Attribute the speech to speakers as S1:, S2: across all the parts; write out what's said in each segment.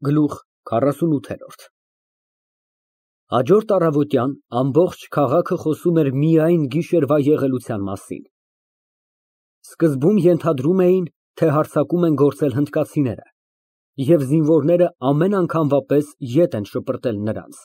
S1: Գլուխ 48 Հաջորդ առավոտյան ամբողջ քաղաքը խոսում էր միայն գիշերվա եղելության մասին։ Սկզբում ենթադրում էին, թե հարձակում են գործել հնդկացիները, և զինվորները ամեն անգամվա պես ետ են շպրտել նրանց։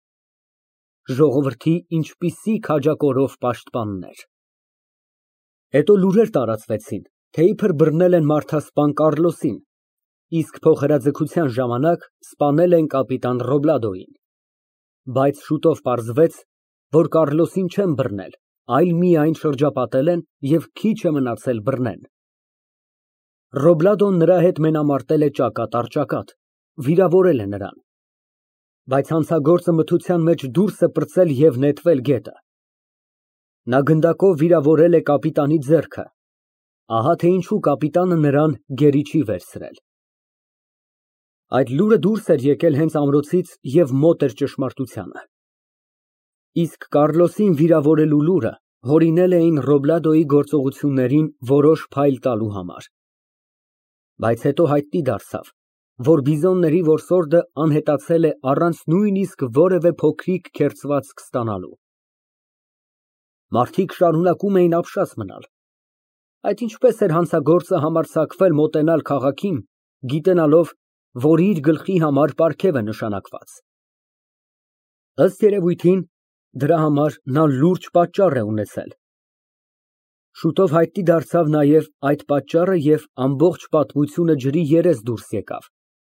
S1: Ժողովրդի ինչպիսի քաջակորով պաշտպաններ։ Հետո լուրեր տարածվեցին, թե իբր բռնել են մարդասպան Կառլոսին, իսկ փոխհրաձգության ժամանակ սպանել են կապիտան Ռոբլադոյին։ Բայց շուտով պարզվեց, որ Կառլոսին չեն բռնել, այլ միայն շրջապատել են և քիչ է մնացել բռնեն։ Ռոբլադոն նրա հետ մենամարտել է ճակատ առ ճակատ, վիրավորել է նրան։ Բայց հանցագործը մթության մեջ դուրս է պրծել և նետվել գետը։ Նա գնդակով վիրավորել է կապիտանի ձեռքը, ահա թե ինչու կապիտանը նրան գերի չի վերցրել։ Այդ լուրը դուրս էր եկել հենց ամրոցից և մոտ էր ճշմարտությանը։ Իսկ Կառլոսին վիրավորելու լուրը հորինել էին Ռոբլադոյի գործողություններին որոշ փայլ տալու համար։ Բայց հետո հայտնի դարձավ, որ բիզոնների որսորդը անհետացել է առանց նույնիսկ որևէ փոքրիկ քերծվածք ստանալու։ Մարդիկ շարունակում էին ապշած մնալ։ Այդ ինչպես էր հանցագործը համարձակվել մոտենալ քաղաքին, գիտենալով, որ իր գլխի համար պարգև է նշանակված։ Ըստ երևույթին, դրա համար նա լուրջ պատճառ է ունեցել։ Շուտով հայտնի դարձավ նաև այդ պատճառը և ամբողջ պատմությունը ջրի երես դուրս եկավ։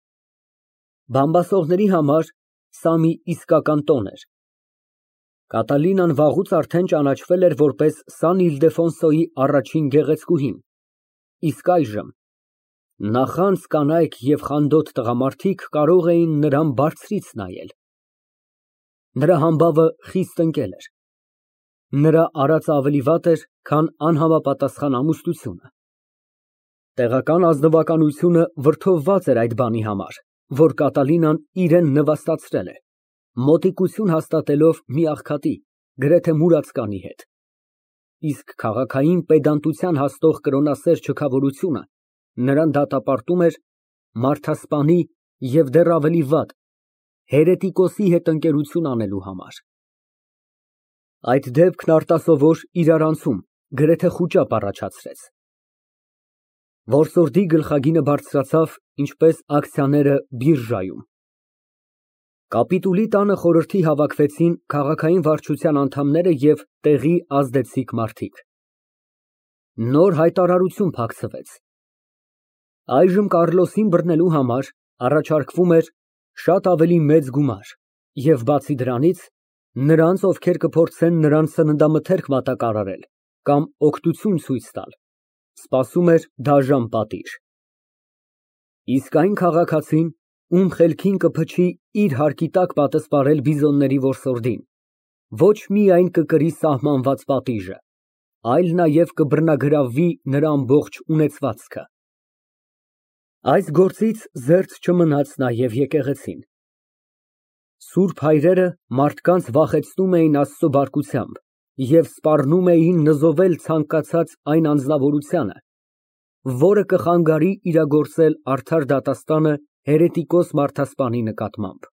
S1: Բամբասողների համար սա մի իսկական տոն էր։ Կատալինան վաղուց արդեն ճանաչվել էր որպես Սան Իլդեֆոնսոյի առաջին գեղեցկուհին, իսկ այժմ նախանց կանայք և խանդոտ տղամարդիկ կարող էին նրան բարձրից նայել։ Նրա համբավը խիստ ընկել էր։ Նրա արածը ավելի վատ էր, քան անհամապատասխան ամուսնությունը։ Տեղական ազնվականությունը վրդովված էր այդ բանի համար, որ Կատալինան իրեն նվաստացրել է, մոտիկություն հաստատելով մի աղքատի, գրեթե մուրացկանի հետ։ Իսկ քաղաքային պեդանտության հասնող կրոնասեր չքավորությունը նրան դատապարտում էր մարդասպանի և դեռ ավելի վատ, հերետիկոսի հետ ընկերություն անելու համար։ Այդ դեպքն արտասովոր իրարանցում, գրեթե խուճապ առաջացրեց։ Որսորդի գլխագինը բարձրացավ, ինչպես ակցիաները բիրժայում։ Կապիտուլի տանը խորհրդի հավաքվեցին քաղաքային վարչության անդամները և տեղի ազդեցիկ մարդիկ։ Նոր հայտարարություն փակցվեց։ Այժմ Կառլոսին բռնելու համար առաջարկվում էր շատ ավելի մեծ գումար և բացի դրանից, նրանց, ովքեր կփորձեն նրան սննդամթերք մատակարարել կամ օգնություն ցույց տալ, սպասում էր դաժան պատիժ։ Իսկ այն քաղաքացին, ում խելքին կփչի իր հարկի տակ պատսպարել բիզոնների որսորդին, ոչ միայն կկրի սահմանված պատիժը, այլ նաև կբռնագրավվի նրա ամբողջ ունեցվածքը։ Այս գործից զերծ չմնաց նաև եկեղեցին։ Սուրբ հայրերը մարդկանց վախեցնում էին Աստծո բարկությամբ և սպառնում էին նզովել ցանկացած այն անձնավորությանը, որը կխանգարի իրագործել արդար դատաստանը հերետիկոս մարդասպանի նկատմամբ։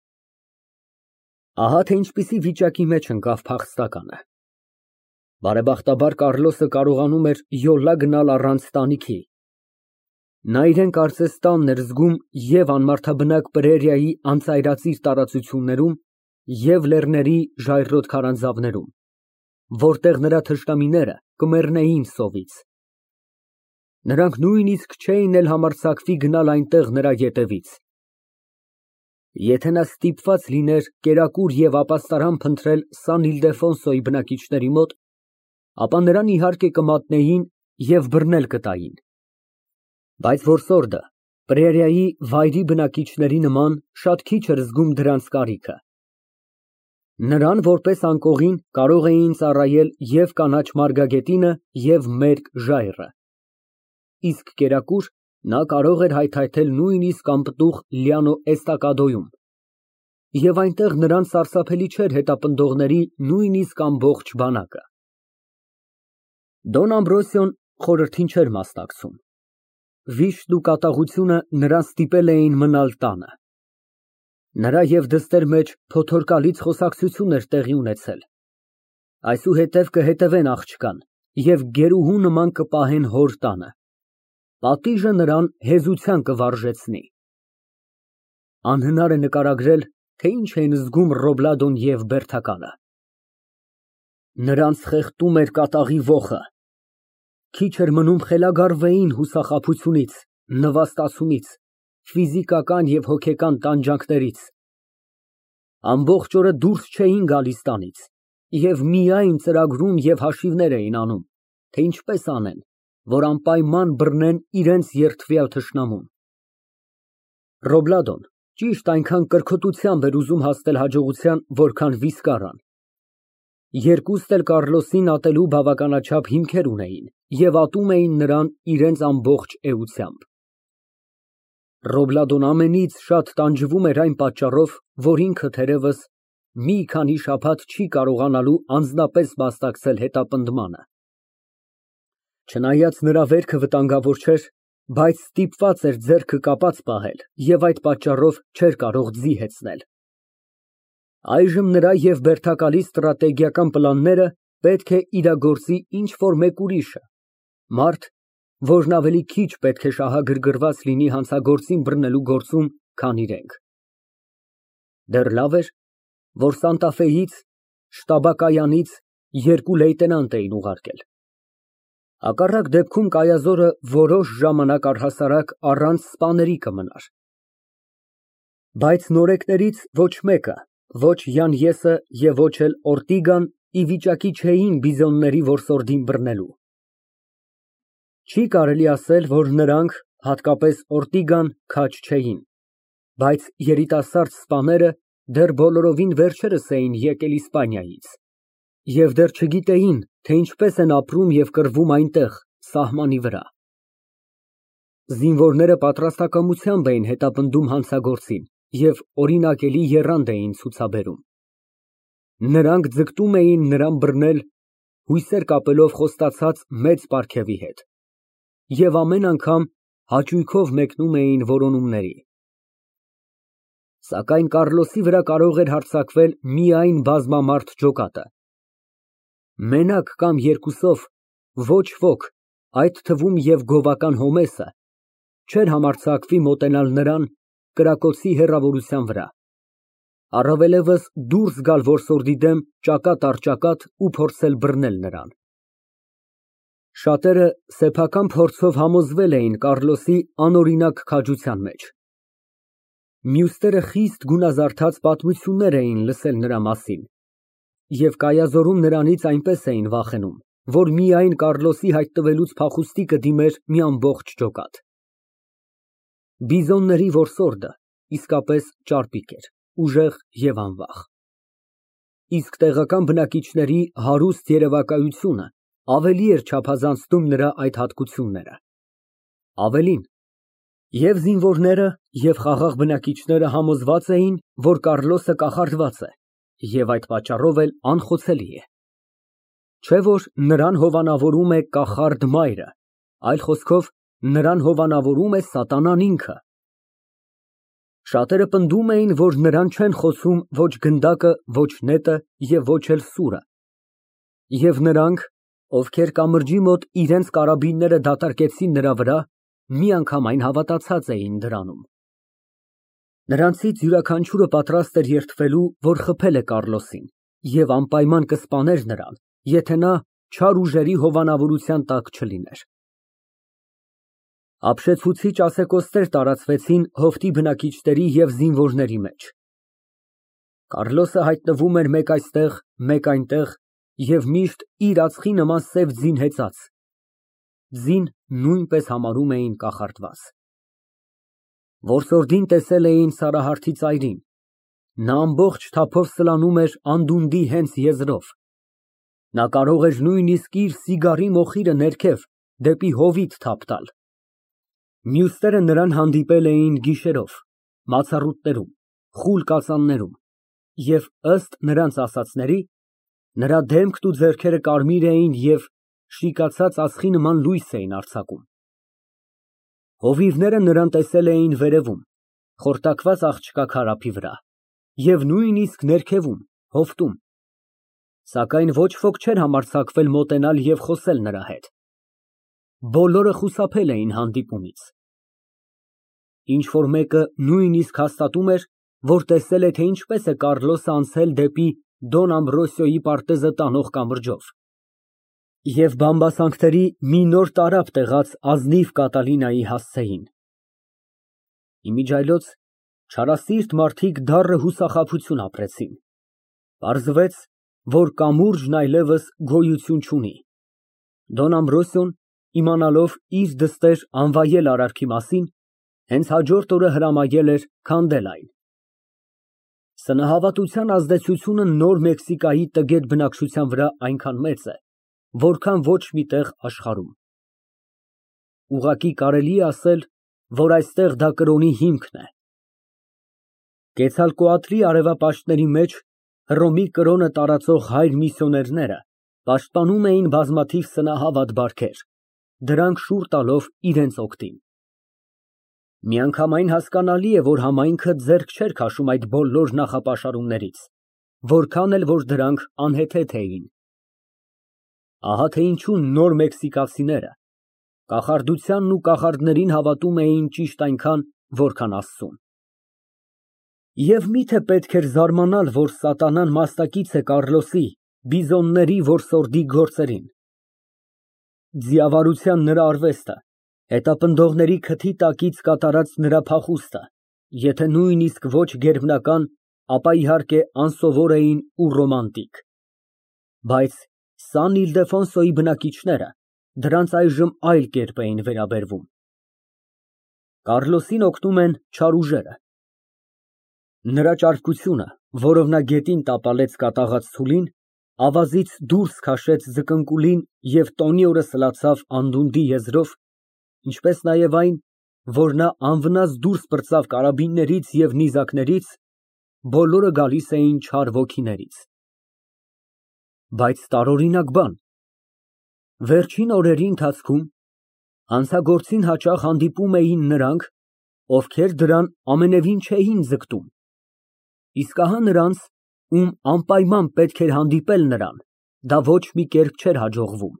S1: Ահա թե ինչպիսի վիճակի մեջ ընկավ փախստականը։ Բարեբախտաբար Կառլոսը կարողանում էր յոլա գնալ առանց տանիքի։ Նա իրեն կարծես տանն էր զգում և անմարդաբնակ Պրերիայի անծայրածիր տարածություններում, և լեռների ժայռոտ քարանձավներում, որտեղ նրա թշնամիները կմեռնեին սովից։ Նրանք նույնիսկ չէին էլ համարձակվի գնալ այնտեղ նրա ետևից։ Եթե նա ստիպված լիներ կերակուր և ապաստարան փնտրել Սան Իլդեֆոնսոյի բնակիչների մոտ, ապա նրան իհարկե կմատնեին և բռնել կտային։ Բայց որսորդը Պրերիայի վայրի բնակիչների նման շատ քիչ էր զգում դրանց կարիքը։ Նրան որպես անկողին կարող էին ծառայել և կանաչ մարգագետինը, և մերկ ժայռը։ Իսկ կերակուր նա կարող էր հայթայթել նույնիսկ անպտուղ Լիանո էստակադոյում, և այնտեղ նրան սարսափելի չէր հետապնդողների նույնիսկ ամբողջ բանակը։ Դոն Ամբրոսիոն խորհրդին չէր մասնակցում։ Վիշտն ու կատաղությունը նրան ստիպել էին մնալ տանը։ Նրա և դստեր մեջ փոթորկալից խոսակցություն էր տեղի ունեցել։ Այսուհետև կհետևեն աղջկան և գերուհու նման կպահեն հոր տանը։ Պատիժը նրան հեզության կվարժեցնի։ Անհնար է նկարագրել, թե ինչ էին զգում Ռոբլադոն և բերդականը։ Նրանց խեղդում էր կատաղի ոխը։ Քիչ էր մնում խելագարվեին հուսախաբությունից, նվաստացումից, ֆիզիկական և հոգեկան տանջանքներից։ Ամբողջ օրը դուրս չէին գալիս տանից և միայն ծրագրում և հաշիվներ էին անում, թե ինչպես անեն, որ անպայման բռնեն իրենց երդվյալ թշնամուն։ Ռոբլադոն ճիշտ այնքան կրքոտությամբ էր ուզում հասնել հաջողության, որքան Վիսկարան։ Երկուստ էլ Կառլոսին ատելու բավականաչափ հիմքեր ունեին և ատում էին նրան իրենց ամբողջ էությամբ։ Ռոբլադոն ամենից շատ տանջվում էր այն պատճառով, որ ինքը թերևս մի քանի շաբաթ չի կարողանալու անձնապես մասնակցել հետապնդմանը։ Չնայած նրա վերքը վտանգավոր չէր, բայց ստիպված էր ձեռքը կապած պահել և այդ պատճառով չէր կարող ձի հեծնել։ Այժմ նրա և բերդակալի ստրատեգիական պլանները պետք է իրագործի ինչ֊որ մեկ ուրիշը, մարդ, որն ավելի քիչ պետք է շահագրգռված լինի հանցագործին բռնելու գործում, քան իրենք։ Դեռ լավ էր, որ Սանտա֊Ֆեյից, շտաբակայանից երկու լեյտենանտ էին ուղարկել։ Հակառակ դեպքում Կայազորը որոշ ժամանակ առհասարակ առանց սպաների կմնար։ Բայց նորեկներից ոչ մեկը, ոչ Յանյեսը և ոչ էլ Օրտիգան ի վիճակի չէին բիզոնների որսորդին բռնելու։ Չի կարելի ասել, որ նրանք, հատկապես Օրտիգան, քաջ չէին, բայց երիտասարդ սպաները դեռ բոլորովին վերջերս էին եկել Իսպանիայից և դեռ չգիտեին, թե ինչպես են ապրում և կռվում այնտեղ, սահմանի վրա։ Զինվորները պատրաստակամությամբ էին հետապնդում հանցագործին և օրինակելի եռանդ էին ցուցաբերում։ Նրանք ձգտում էին նրան բռնել, հույսեր կապելով խոստացած մեծ պարգևի հետ, և ամեն անգամ հաճույքով մեկնում էին որոնումների։ Սակայն Կառլոսի վրա կարող էր հարձակվել միայն բազմամարդ ջոկատը։ Մենակ կամ երկուսով ոչ ոք, այդ թվում և գովական Հոմեսը, չէր համարձակվի մոտենալ նրան կրակոցի հեռավորության վրա, առավելևս դուրս գալ որսորդի դեմ ճակատ առ ճակատ ու փորձել բռնել նրան։ Շատերը սեփական փորձով համոզվել էին Կառլոսի անօրինակ քաջության մեջ։ Մյուսները խիստ գունազարդած պատմություններ էին լսել նրա մասին և Կայազորում նրանից այնպես էին վախենում, որ միայն Կառլոսի հայտնվելուց փախուստի կդիմեր մի ամբողջ ջոկատ։ Բիզոնների որսորդը իսկապես ճարպիկ էր, ուժեղ և անվախ։ Իսկ տեղական բնակիչների հարուստ երևակայությունը ավելի էր չափազանցնում նրա այդ հատկությունները։ Ավելին, և զինվորները, և խաղաղ բնակիչները համոզված էին, որ Կառլոսը կախարդված է և այդ պատճառով էլ անխոցելի է։ Չէ՞ որ նրան հովանավորում է կախարդ մայրը, այլ խոսքով, նրան հովանավորում է սատանան ինքը։ Շատերը պնդում էին, որ նրան չեն խոցում ոչ գնդակը, ոչ նետը և ոչ էլ սուրը, և նրանք, ովքեր կամրջի մոտ իրենց կարաբինները դատարկեցին նրա վրա, միանգամայն հավատացած էին դրանում։ Նրանցից յուրաքանչյուրը պատրաստ էր երդվելու, որ խփել է Կառլոսին և անպայման կսպաներ նրան, եթե նա չար ուժերի հովանավորության տակ չլիներ։ Ապշեցուցիչ ասեկոսներ տարածվեցին հովտի բնակիչների և զինվորների մեջ։ Կառլոսը հայտնվում էր մեկ այստեղ, մեկ այնտեղ և միշտ իր ածխի նման սև ձին հեծած (ձին նույնպես համարում էին կախարդված)։ Որսորդին տեսել էին Սարահարթի ծայրին, նա ամբողջ թափով սլանում էր անդունդի հենց եզրով, նա կարող էր նույնիսկ իր սիգարի մոխիրը ներքև, դեպի հովիտ թափ տալ։ Մյուսները նրան հանդիպել էին գիշերով, մացառուտներում, խուլ կածաններում և, ըստ նրանց ասածների, նրա դեմքն ու ձեռքերը կարմիր էին և շիկացած ածխի նման լույս էին արձակում։ Հովիվները նրան տեսել էին վերևում, խորտակված աղջկա քարափի վրա, և նույնիսկ ներքևում, հովտում, սակայն ոչ ոք չէր համարձակվել մոտենալ և խոսել նրա հետ։ Բոլորը խուսափել էին հանդիպումից։ Ինչ-որ մեկը նույնիսկ հաստատում էր, որ տեսել է, թե ինչպես է Կառլոսը անցել դեպի Դոն Ամբրոսիոյի պարտեզը տանող կամրջով, և բամբասանքների մի նոր տարափ տեղած ազնիվ Կատալինայի հասցեին։ Իմիջիայլոց չարասիրտ մարդիկ դառը հուսախաբություն ապրեցին։ Պարզվեց, որ կամուրջն այլևս գոյություն չունի։ Դոն Ամբրոսիոն, իմանալով իր դստեր անվայել արարքի մասին, հենց հաջորդ օրը հրամայել էր քանդել այն։ Սնահավատության ազդեցությունը Նոր Մեքսիկայի տգետ բնակչության վրա այնքան մեծ է, որքան ոչ մի տեղ աշխարհում։ Ուղղակի կարելի է ասել, որ այստեղ դա կրոնի հիմքն է։ Կեցալկոատրի արևապաշտների մեջ Հռոմի կրոնը տարածող հայր միսիոներները պաշտպանում էին բազմաթիվ սնահավատ բարքեր, դրանք շուռ տալով իրենց օգտին։ Միանգամայն հասկանալի է, որ համայնքը ձեռք չէր քաշում այդ բոլոր նախապաշարումներից, որքան էլ որ դրանք անհեթեթ էին։ Ահա թե ինչու նոր մեքսիկացիները կախարդությանն ու կախարդներին հավատում էին ճիշտ այնքան, որքան Աստծուն։ Եվ միթե պետք էր զարմանալ, որ սատանան մասնակից է Կառլոսի, բիզոնների որսորդի գործերին։ Ձիավարության նրա արվեստը, հետապնդողների քթի տակից կատարած նրա փախուստը, եթե նույնիսկ ոչ գերբնական, ապա իհարկե անսովոր էին ու ռոմանտիկ։ Բայց Սան Իլդեֆոնսոյի բնակիչները դրանց այժմ այլ կերպ էին վերաբերվում։ Կառլոսին օգնում են չար ուժերը։ Նրա ճարպկությունը, որով նա գետին տապալեց կատաղած ցուլին, ավազից դուրս քաշեց ձկնկուլին և տոնի օրը սլացավ անդունդի եզրով, ինչպես նաև այն, որ նա անվնաս դուրս պրծավ կարաբիններից և նիզակներից, բոլորը գալիս էին չար ոգիներից։ Բայց տարօրինակ բան, վերջին օրերի ընթացքում հանցագործին հաճախ հանդիպում էին նրանք, ովքեր դրան ամենևին չէին ձգտում, իսկ ահա նրանց, ում անպայման պետք էր հանդիպել նրան, դա ոչ մի կերպ չէր հաջողվում։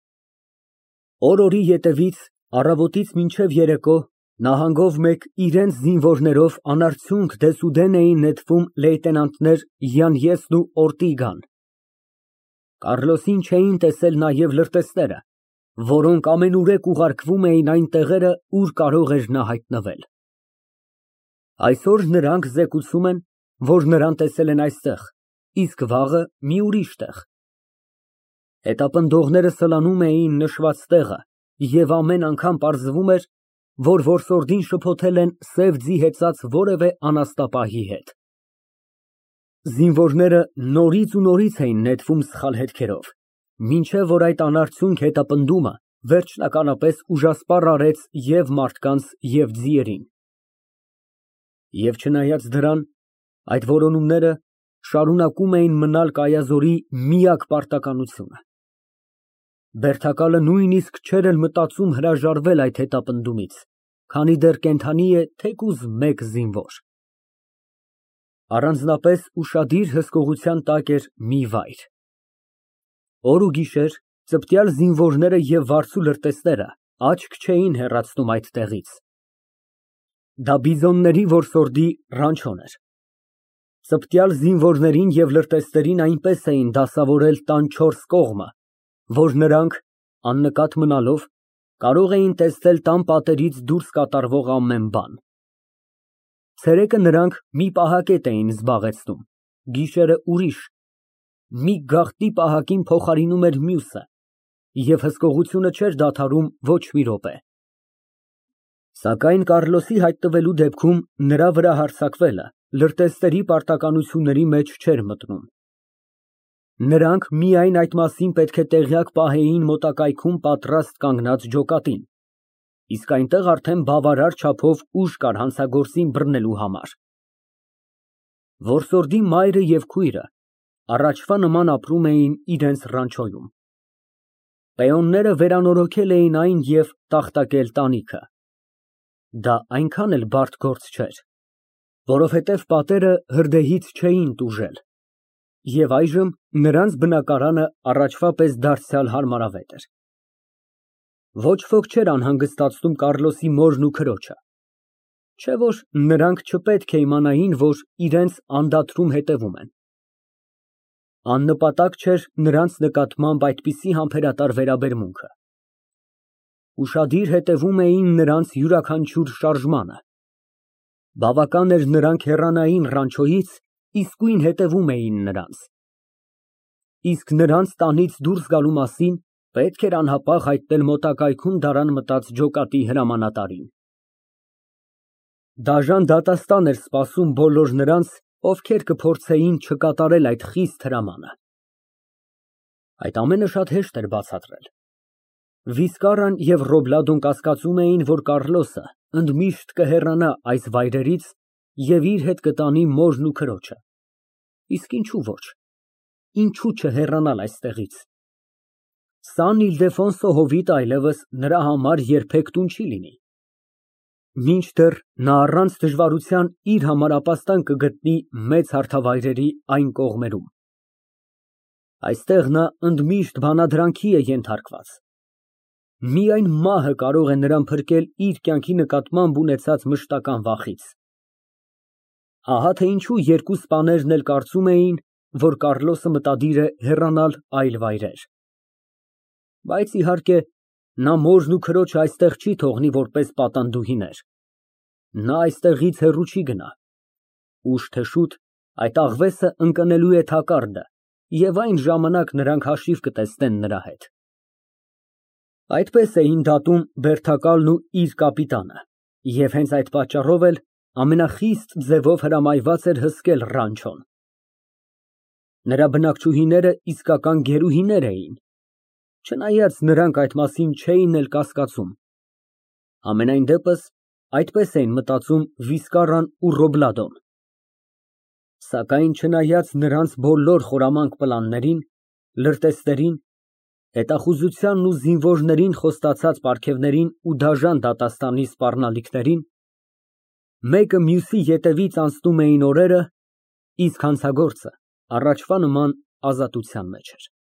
S1: Օր֊օրի ետևից, առավոտից մինչև երեկո, նահանգով մեկ իրենց զինվորներով անարդյունք դեսուդեն էին նետվում լեյտենանտներ Յանիեսն ու Օրտիգան։ Կառլոսին չէին տեսել նաև լրտեսները, որոնք ամենուրեք ուղարկվում էին այն տեղերը, ուր կարող էր նա հայտնվել։ Այսօր նրանք զեկուցում են, որ նրան տեսել են այստեղ, իսկ վաղը մի ուրիշ տեղ։ Հետապնդողները սլանում էին նշված տեղը, և ամեն անգամ պարզվում էր, որ որսորդին շփոթել են սև ձի հեծած որևէ անաստապահի հետ։ Զինվորները նորից ու նորից էին նետվում սխալ հետքերով, մինչև որ այդ անարդյունք հետապնդումը վերջնականապես ուժասպառ արեց և մարդկանց, և ձիերին։ Եվ չնայած դրան, այդ որոնումները շարունակում էին մնալ Կայազորի միակ պարտականությունը։ Բերդակալը նույնիսկ չէր էլ մտածում հրաժարվել այդ հետապնդումից, քանի դեռ կենդանի է թեկուզ մեկ զինվոր։ Առանձնապես ուշադիր հսկողության տակ էր մի վայր։ Օր ու գիշեր ծպտյալ զինվորները և վարձու լրտեսները աչք չէին հեռացնում այդ տեղից։ Դա բիզոնների որսորդի ռանչոն էր։ Ծպտյալ զինվորներին և լրտեսներին այնպես էին դասավորել տան չորս կողմը, որ նրանք, աննկատ մնալով, կարող էին տեսնել տան պատերից դուրս կատարվող ամեն բան։ Ցերեկը նրանք մի պահակետ էին զբաղեցնում, գիշերը ուրիշ, մի գաղտնի պահակին փոխարինում էր մյուսը, և հսկողությունը չէր դադարում ոչ մի րոպե։ Սակայն Կառլոսի հայտնվելու դեպքում նրա վրա հարձակվելը լրտեսների պարտականությունների մեջ չէր մտնում։ Նրանք միայն այդ մասին պետք է տեղյակ պահեին մոտակայքում պատրաստ կանգնած ջոկատին, իսկ այնտեղ արդեն բավարար չափով ուժ կար հանցագործին բռնելու համար։ Որսորդի մայրը և քույրը առաջվա նման ապրում էին իրենց ռանչոյում։ Պեոնները վերանորոգել էին այն և տախտակել տանիքը։ Դա այնքան էլ բարդ գործ չէր, որովհետև պատերը հրդեհից չէին տուժել, և այժմ նրանց բնակարանը առաջվա պես դարձյալ հարմարավետ էր։ Ոչ ոք չէր անհանգստացնում Կառլոսի մորն ու քրոջը, չէ որ նրանք չպետք է իմանային, որ իրենց անդադրում հետևում են։ Աննպատակ չէր նրանց նկատմամբ այդպիսի համբերատար վերաբերմունքը։ Ուշադիր հետևում էին նրանց յուրաքանչյուր շարժմանը։ Բավական էր նրանք հեռանային Ռանչոյից, իսկույն հետևում էին նրանց։ Իսկ նրանց տանից դուրս գալու մասին պետք էր անհապաղ հայտնել մոտակայքում դարան մտած ջոկատի հրամանատարին։ Դաժան դատաստան էր սպասում բոլոր նրանց, ովքեր կփորձեին չկատարել այդ խիստ հրամանը։ Այդ ամենը շատ հեշտ էր բացատրել։ Վիսկարան և Ռոբլադոն կասկածում էին, որ Կառլոսը ընդմիշտ կհեռանա այս վայրերից և իր հետ կտանի մորն ու քրոջը։ Իսկ ինչու ոչ, ինչու չհեռանալ այստեղից։ Սան Իլդեֆոնսո հովիտը այլևս նրա համար երբեք տուն չի լինի։ Մինչդեռ նա առանց դժվարության իր համար ապաստան կգտնի մեծ հարթավայրերի այն կողմերում։ Այստեղ նա ընդմիշտ բանադրանքի է ենթարկված։ Միայն մահը կարող է նրան փրկել իր կյանքի նկատմամբ ունեցած մշտական վախից։ Ահա թե ինչու երկու սպաներն էլ կարծում էին, որ Կառլոսը մտադիր է հեռանալ այլ վայրեր։ Բայց իհարկե, նա մորն ու քրոջը այստեղ չի թողնի որպես պատանդուհիներ։ Նա այստեղից հեռու չի գնա։ Ուշ թե շուտ այդ աղվեսը ընկնելու է թակարդը, և այն ժամանակ նրանք հաշիվ կտեսնեն նրա հետ։ Այդպես էին դատում Բերթակալն ու իր կապիտանը, և հենց այդ պատճառով էլ ամենախիստ ձևով հրամայված էր հսկել Ռանչոն։ Նրա բնակչուհիները իսկական գերուհիներ էին, չնայած նրանք այդ մասին չէին էլ կասկածում։ Համենայն դեպս, այդպես էին մտածում Վիսկարան ու Ռոբլադոն։ Սակայն չնայած նրանց բոլոր խորամանկ պլաններին, լրտեսներին, հետախուզությանն ու զինվորներին խոստացած պարգևներին ու դաժան դատաստանի սպառնալիքներին, մեկը մյուսի ետևից անցնում էին օրերը, իսկ հանցագործը առաջվա նման ազատության մեջ էր։